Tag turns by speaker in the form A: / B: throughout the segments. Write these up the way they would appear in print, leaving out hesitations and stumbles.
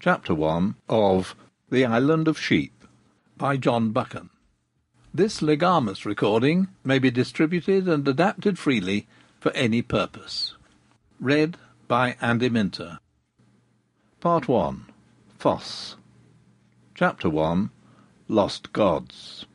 A: Chapter 1 of The Island of Sheep by John Buchan. This legamus recording may be distributed and adapted freely for any purpose. Read by Andy Minter. Part 1. Foss. Chapter 1. Lost Gods.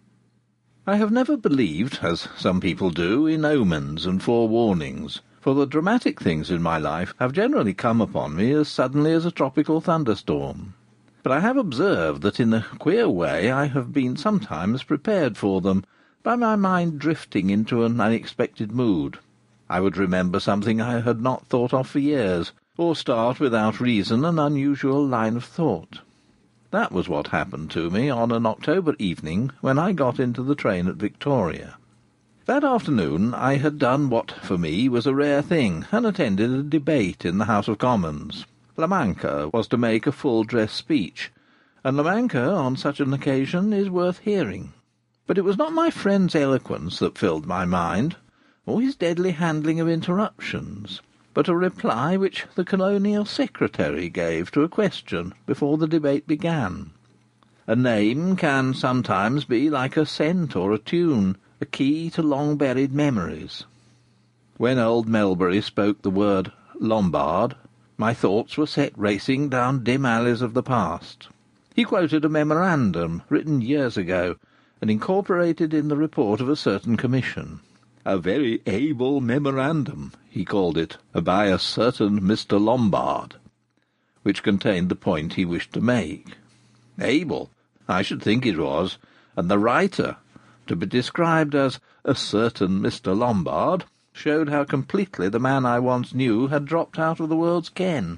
A: I have never believed, as some people do, in omens and forewarnings, for the dramatic things in my life have generally come upon me as suddenly as a tropical thunderstorm. But I have observed that in a queer way I have been sometimes prepared for them, by my mind drifting into an unexpected mood. I would remember something I had not thought of for years, or start without reason an unusual line of thought. That was what happened to me on an October evening when I got into the train at Victoria. That afternoon I had done what, for me, was a rare thing, and attended a debate in the House of Commons. La Mancha was to make a full-dress speech, and La Mancha, on such an occasion, is worth hearing. But it was not my friend's eloquence that filled my mind, or his deadly handling of interruptions, but a reply which the Colonial Secretary gave to a question before the debate began. A name can sometimes be like a scent or a tune, a key to long-buried memories. When old Melbury spoke the word Lombard, my thoughts were set racing down dim alleys of the past. He quoted a memorandum written years ago and incorporated in the report of a certain commission. A very able memorandum, he called it, by a certain Mr. Lombard, which contained the point he wished to make. Able? I should think it was. And the writer, to be described as a certain Mr. Lombard, showed how completely the man I once knew had dropped out of the world's ken.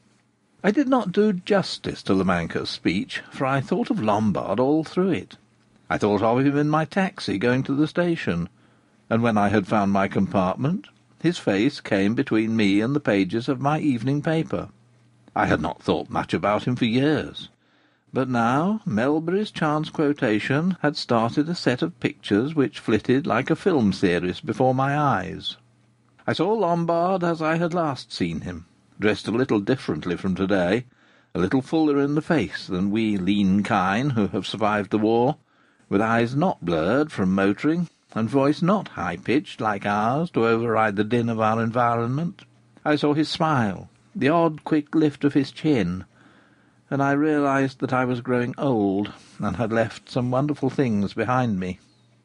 A: I did not do justice to La Mancha's speech, for I thought of Lombard all through it. I thought of him in my taxi going to the station, and when I had found my compartment, his face came between me and the pages of my evening paper. I had not thought much about him for years. But now Melbury's chance quotation had started a set of pictures which flitted like a film series before my eyes. I saw Lombard as I had last seen him, dressed a little differently from today, a little fuller in the face than we lean kine who have survived the war, with eyes not blurred from motoring, and voice not high-pitched like ours to override the din of our environment. I saw his smile, the odd quick lift of his chin, and I realized that I was growing old and had left some wonderful things behind me.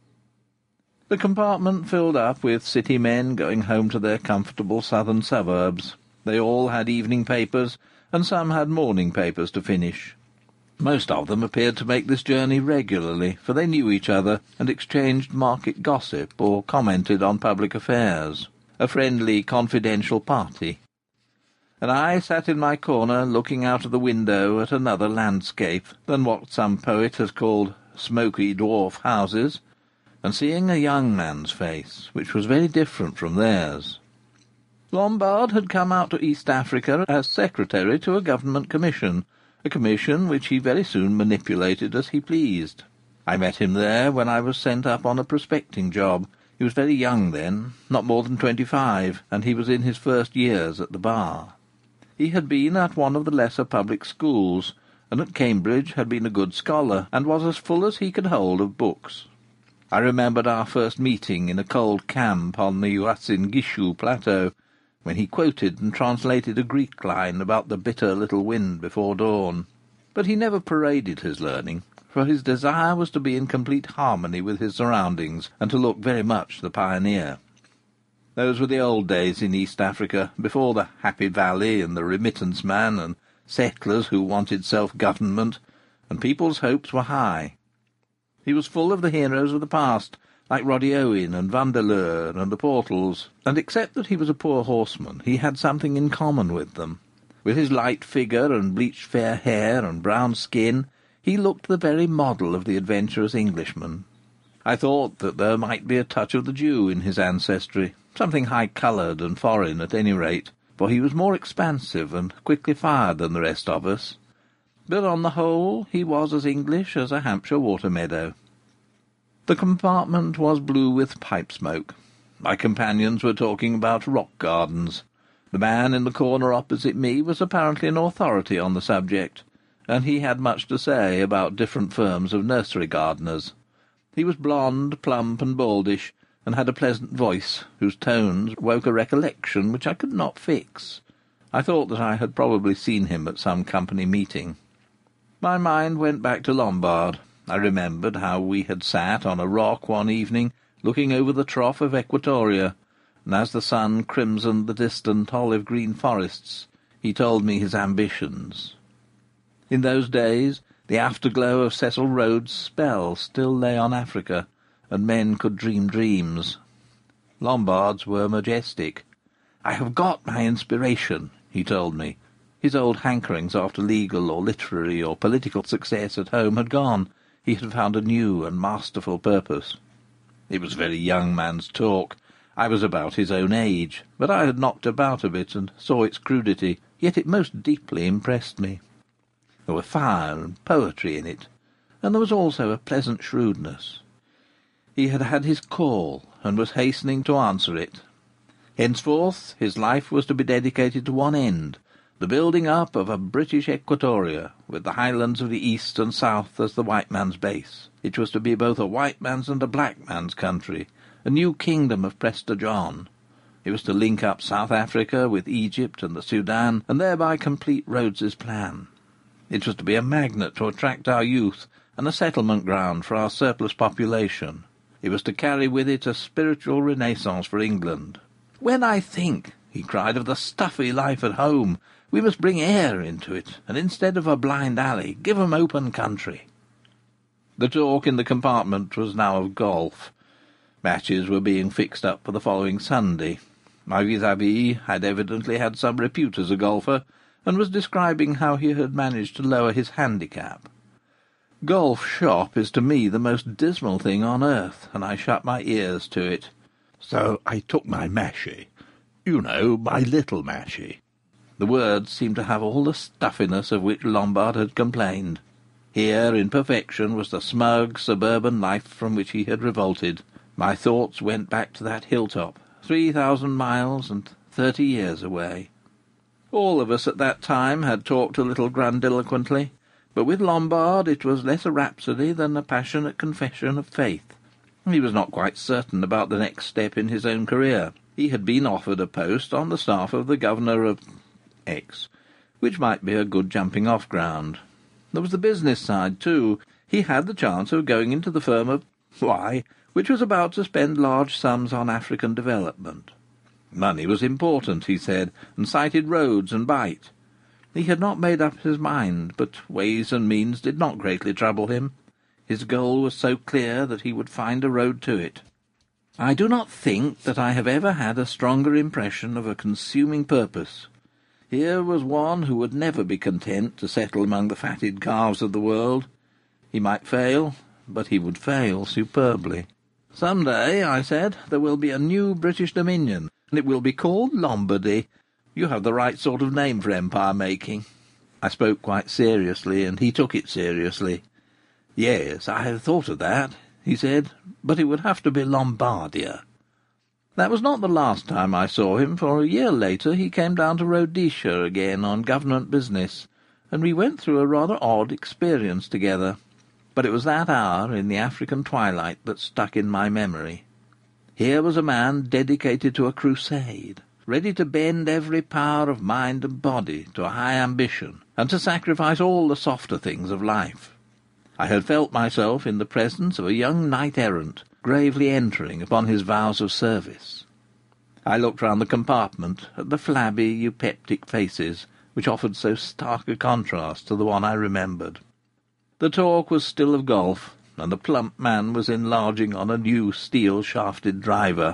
A: The compartment filled up with city men going home to their comfortable southern suburbs. They all had evening papers, and some had morning papers to finish. Most of them appeared to make this journey regularly, for they knew each other and exchanged market gossip or commented on public affairs. A friendly, confidential party. And I sat in my corner looking out of the window at another landscape than what some poet has called smoky dwarf houses, and seeing a young man's face, which was very different from theirs. Lombard had come out to East Africa as secretary to a government commission, a commission which he very soon manipulated as he pleased. I met him there when I was sent up on a prospecting job. He was very young then, not more than 25, and he was in his first years at the bar. He had been at one of the lesser public schools, and at Cambridge had been a good scholar, and was as full as he could hold of books. I remembered our first meeting in a cold camp on the Uasin Gishu plateau, when he quoted and translated a Greek line about the bitter little wind before dawn. But he never paraded his learning, for his desire was to be in complete harmony with his surroundings, and to look very much the pioneer. Those were the old days in East Africa, before the Happy Valley and the remittance man and settlers who wanted self-government, and people's hopes were high. He was full of the heroes of the past, like Roddy Owen and Vandeleur and the Portals, and except that he was a poor horseman, he had something in common with them. With his light figure and bleached fair hair and brown skin, he looked the very model of the adventurous Englishman. I thought that there might be a touch of the Jew in his ancestry, something high-coloured and foreign at any rate, for he was more expansive and quickly fired than the rest of us. But on the whole he was as English as a Hampshire water-meadow. The compartment was blue with pipe smoke. My companions were talking about rock gardens. The man in the corner opposite me was apparently an authority on the subject, and he had much to say about different firms of nursery gardeners. He was blonde, plump, and baldish, and had a pleasant voice, whose tones woke a recollection which I could not fix. I thought that I had probably seen him at some company meeting. My mind went back to Lombard. I remembered how we had sat on a rock one evening, looking over the trough of Equatoria, and as the sun crimsoned the distant olive-green forests, he told me his ambitions. In those days, the afterglow of Cecil Rhodes's spell still lay on Africa, and men could dream dreams. Lombard's were majestic. "I have got my inspiration," he told me. His old hankerings after legal or literary or political success at home had gone. He had found a new and masterful purpose. It was very young man's talk. I was about his own age, but I had knocked about a bit and saw its crudity, yet it most deeply impressed me. There were fire and poetry in it, and there was also a pleasant shrewdness. He had had his call, and was hastening to answer it. Henceforth his life was to be dedicated to one end, the building up of a British Equatoria, with the highlands of the east and south as the white man's base. It was to be both a white man's and a black man's country, a new kingdom of Prester John. It was to link up South Africa with Egypt and the Sudan, and thereby complete Rhodes's plan. It was to be a magnet to attract our youth, and a settlement ground for our surplus population. It was to carry with it a spiritual renaissance for England. "When I think," he cried, "of the stuffy life at home, we must bring air into it, and instead of a blind alley, give 'em open country." The talk in the compartment was now of golf. Matches were being fixed up for the following Sunday. My vis-à-vis had evidently had some repute as a golfer, and was describing how he had managed to lower his handicap. Golf shop is to me the most dismal thing on earth, and I shut my ears to it. "So I took my mashie. You know, my little mashie." The words seemed to have all the stuffiness of which Lombard had complained. Here, in perfection, was the smug suburban life from which he had revolted. My thoughts went back to that hilltop, 3,000 miles and 30 years away. All of us at that time had talked a little grandiloquently, but with Lombard it was less a rhapsody than a passionate confession of faith. He was not quite certain about the next step in his own career. He had been offered a post on the staff of the Governor of X, which might be a good jumping-off ground. There was the business side, too. He had the chance of going into the firm of Y, which was about to spend large sums on African development. Money was important, he said, and cited Rhodes and Beit. He had not made up his mind, but ways and means did not greatly trouble him. His goal was so clear that he would find a road to it. I do not think that I have ever had a stronger impression of a consuming purpose. Here was one who would never be content to settle among the fatted calves of the world. He might fail, but he would fail superbly. "Some day," I said, "there will be a new British Dominion, and it will be called Lombardy. You have the right sort of name for empire-making." I spoke quite seriously, and he took it seriously. "Yes, I have thought of that," he said, "but it would have to be Lombardia." That was not the last time I saw him, for a year later he came down to Rhodesia again on government business, and we went through a rather odd experience together. But it was that hour in the African twilight that stuck in my memory. Here was a man dedicated to a crusade, ready to bend every power of mind and body to a high ambition, and to sacrifice all the softer things of life. I had felt myself in the presence of a young knight-errant, gravely entering upon his vows of service. I looked round the compartment at the flabby, eupeptic faces, which offered so stark a contrast to the one I remembered. The talk was still of golf, and the plump man was enlarging on a new steel-shafted driver.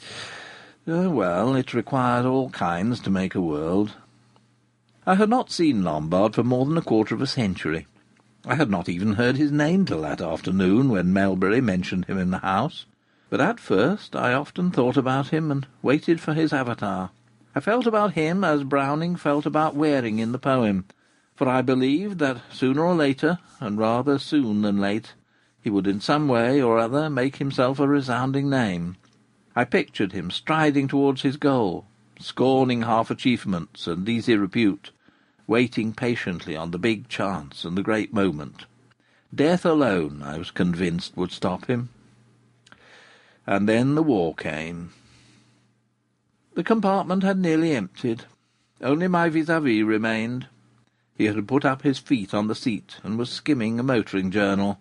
A: Well, it requires all kinds to make a world. I had not seen Lombard for more than a quarter of a century. I had not even heard his name till that afternoon when Melbury mentioned him in the house. But at first I often thought about him and waited for his avatar. I felt about him as Browning felt about Waring in the poem, for I believed that sooner or later, and rather soon than late, he would in some way or other make himself a resounding name. I pictured him striding towards his goal, scorning half-achievements and easy repute, waiting patiently on the big chance and the great moment. Death alone, I was convinced, would stop him. And then the war came. The compartment had nearly emptied. Only my vis-à-vis remained. He had put up his feet on the seat and was skimming a motoring journal.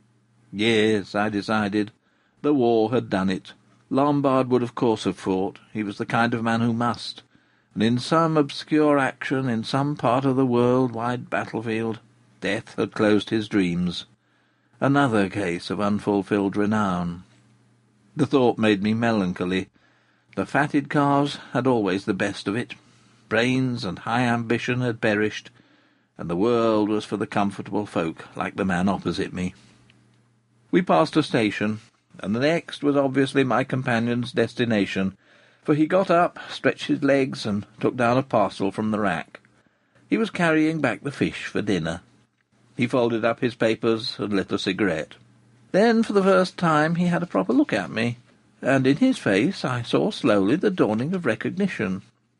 A: Yes, I decided. The war had done it. Lombard would of course have fought. He was the kind of man who must. And in some obscure action, in some part of the world-wide battlefield, death had closed his dreams. Another case of unfulfilled renown. The thought made me melancholy. The fatted calves had always the best of it. Brains and high ambition had perished, and the world was for the comfortable folk like the man opposite me. We passed a station, and the next was obviously my companion's destination, for he got up, stretched his legs, and took down a parcel from the rack. He was carrying back the fish for dinner. He folded up his papers and lit a cigarette. Then, for the first time, he had a proper look at me, and in his face I saw slowly the dawning of recognition.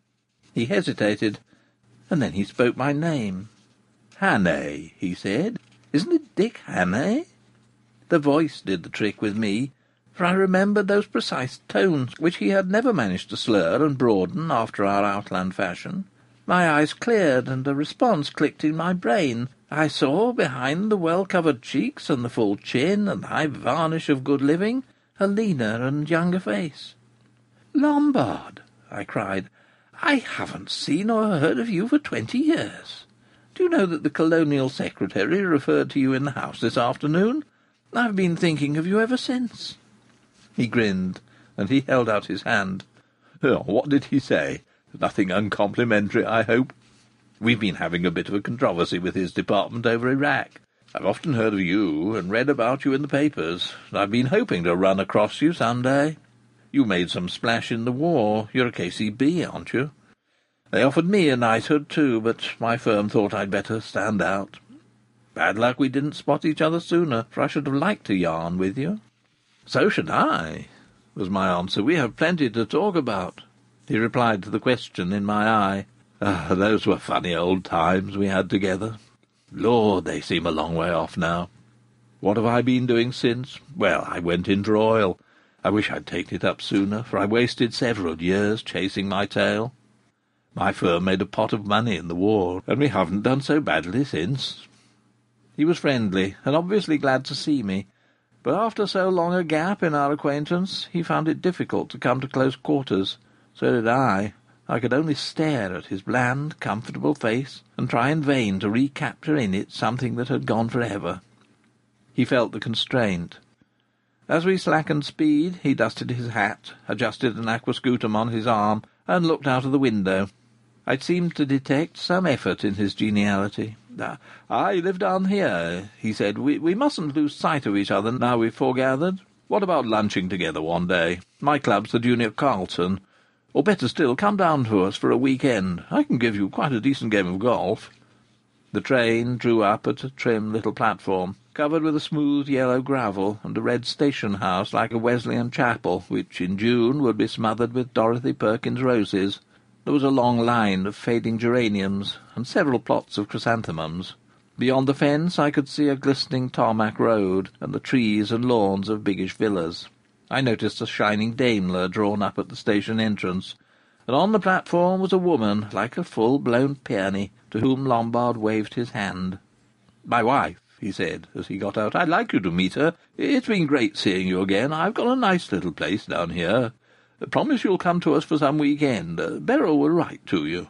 A: He hesitated, and then he spoke my name. "Hannay," he said. "Isn't it Dick Hannay?" The voice did the trick with me, for I remembered those precise tones which he had never managed to slur and broaden after our outland fashion. My eyes cleared, and a response clicked in my brain. I saw, behind the well-covered cheeks and the full chin and the high varnish of good living, a leaner and younger face. "Lombard!" I cried. "I haven't seen or heard of you for 20 years. Do you know that the Colonial Secretary referred to you in the House this afternoon? I've been thinking of you ever since." He grinned, and he held out his hand. "What did he say? Nothing uncomplimentary, I hope? We've been having a bit of a controversy with his department over Iraq. I've often heard of you and read about you in the papers, and I've been hoping to run across you some day. You made some splash in the war. You're a KCB, aren't you? They offered me a knighthood too, but my firm thought I'd better stand out. Bad luck we didn't spot each other sooner, for I should have liked to yarn with you." "So should I," was my answer. "We have plenty to talk about." He replied to the question in my eye. Those were funny old times we had together. Lord, they seem a long way off now. What have I been doing since? Well, I went into oil. I wish I'd taken it up sooner, for I wasted several years chasing my tail. My firm made a pot of money in the war, and we haven't done so badly since. He was friendly, and obviously glad to see me, but after so long a gap in our acquaintance, he found it difficult to come to close quarters. So did I. I could only stare at his bland, comfortable face, and try in vain to recapture in it something that had gone forever. He felt the constraint. As we slackened speed, he dusted his hat, adjusted an aquascutum on his arm, and looked out of the window. I seemed to detect some effort in his geniality. "I live down here," he said. We mustn't lose sight of each other now we've foregathered. What about lunching together one day? My club's the Junior Carlton. Or better still, come down to us for a weekend. I can give you quite a decent game of golf." The train drew up at a trim little platform, covered with a smooth yellow gravel, and a red station house like a Wesleyan chapel, which in June would be smothered with Dorothy Perkins roses. There was a long line of fading geraniums, and several plots of chrysanthemums. Beyond the fence I could see a glistening tarmac road, and the trees and lawns of biggish villas. I noticed a shining Daimler drawn up at the station entrance, and on the platform was a woman like a full-blown peony, to whom Lombard waved his hand. "My wife," he said, as he got out. "I'd like you to meet her. It's been great seeing you again. I've got a nice little place down here. Promise you'll come to us for some weekend. Beryl will write to you."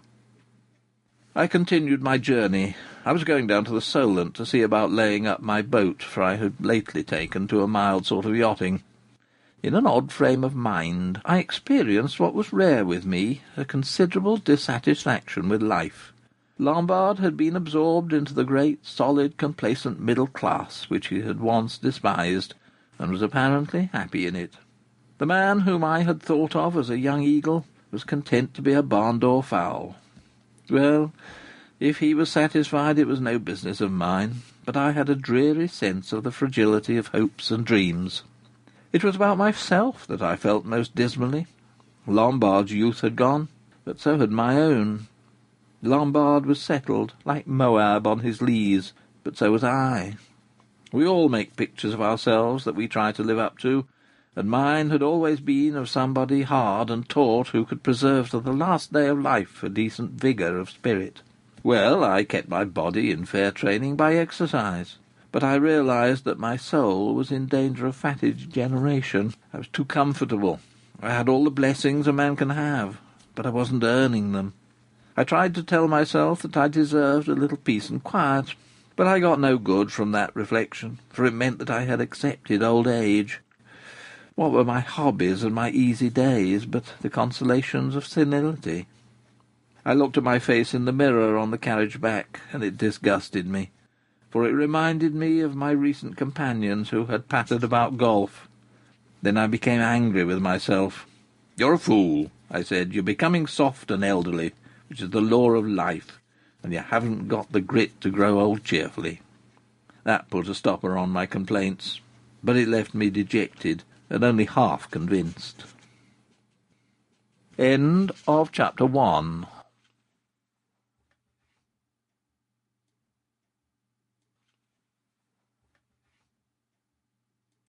A: I continued my journey. I was going down to the Solent to see about laying up my boat, for I had lately taken to a mild sort of yachting. In an odd frame of mind, I experienced what was rare with me, a considerable dissatisfaction with life. Lombard had been absorbed into the great, solid, complacent middle class which he had once despised, and was apparently happy in it. The man whom I had thought of as a young eagle was content to be a barn-door fowl. Well, if he was satisfied, it was no business of mine, but I had a dreary sense of the fragility of hopes and dreams. It was about myself that I felt most dismally. Lombard's youth had gone.
B: but so had my own. Lombard was settled, like Moab on his lees, but so was I. We all make pictures of ourselves that we try to live up to, and mine had always been of somebody hard and taut who could preserve to the last day of life a decent vigour of spirit. Well, I kept my body in fair training by exercise, but I realized that my soul was in danger of fatty degeneration. I was too comfortable. I had all the blessings a man can have, but I wasn't earning them. I tried to tell myself that I deserved a little peace and quiet, but I got no good from that reflection, for it meant that I had accepted old age. What were my hobbies and my easy days but the consolations of senility? I looked at my face in the mirror on the carriage back, and it disgusted me, for it reminded me of my recent companions who had pattered about golf. Then I became angry with myself. "You're a fool," I said. "You're becoming soft and elderly, which is the law of life, and you haven't got the grit to grow old cheerfully." That put a stopper on my complaints, but it left me dejected and only half convinced. End of chapter 1.